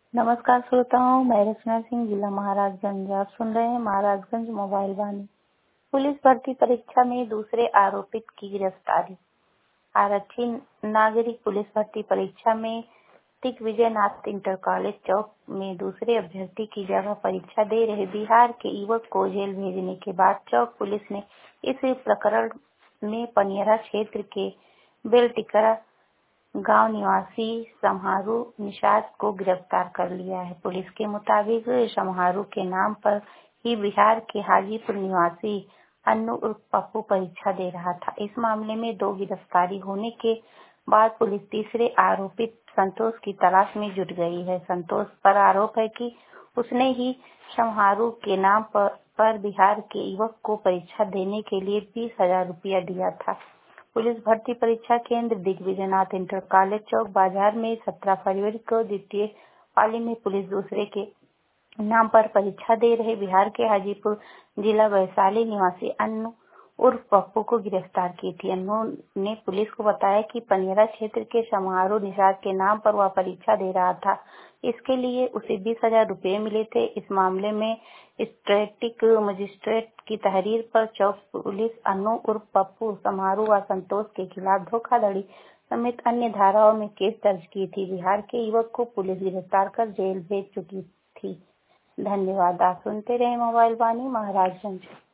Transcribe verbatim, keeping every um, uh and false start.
नमस्कार श्रोताओं, मैं रचना सिंह, जिला महाराजगंज। आप सुन रहे हैं महाराजगंज मोबाइल वाणी। पुलिस भर्ती परीक्षा में दूसरे आरोपित की गिरफ्तारी। आरक्षी नागरिक पुलिस भर्ती परीक्षा में दिग्विजयनाथ इंटर कॉलेज चौक में दूसरे अभ्यर्थी की जगह परीक्षा दे रहे बिहार के युवक को जेल भेजने के बाद चौक पुलिस ने इस प्रकरण में पनियरा क्षेत्र के बेलटिकरा गांव निवासी शमहारू निषाद को गिरफ्तार कर लिया है। पुलिस के मुताबिक शमहारू के नाम पर ही बिहार के हाजीपुर निवासी अन्नू उर्फ पप्पू परीक्षा दे रहा था। इस मामले में दो गिरफ्तारी होने के बाद पुलिस तीसरे आरोपित संतोष की तलाश में जुट गई है। संतोष पर आरोप है कि उसने ही शमहारू के नाम पर, पर बिहार के युवक को परीक्षा देने के लिए बीस हजार रुपया दिया था। पुलिस भर्ती परीक्षा केंद्र दिग्विजयनाथ इंटर कॉलेज चौक बाजार में सत्रह फरवरी को द्वितीय पाली में पुलिस दूसरे के नाम पर परीक्षा दे रहे बिहार के हाजीपुर जिला वैशाली निवासी अन्नू उर्फ पप्पू को गिरफ्तार की थी। अन्नू ने पुलिस को बताया कि पनियरा क्षेत्र के शमहारू निषाद के नाम पर वह परीक्षा दे रहा था। इसके लिए उसे बीस हजार रुपये मिले थे। इस मामले में स्ट्रेटिक मजिस्ट्रेट की तहरीर पर चौक पुलिस अन्नू उर्फ पप्पू, शमहारू व संतोष के खिलाफ धोखाधड़ी समेत अन्य धाराओं में केस दर्ज की थी। बिहार के युवक को पुलिस गिरफ्तार कर जेल भेज चुकी थी। धन्यवाद। आप सुनते रहे मोबाइल वाणी महाराजगंज।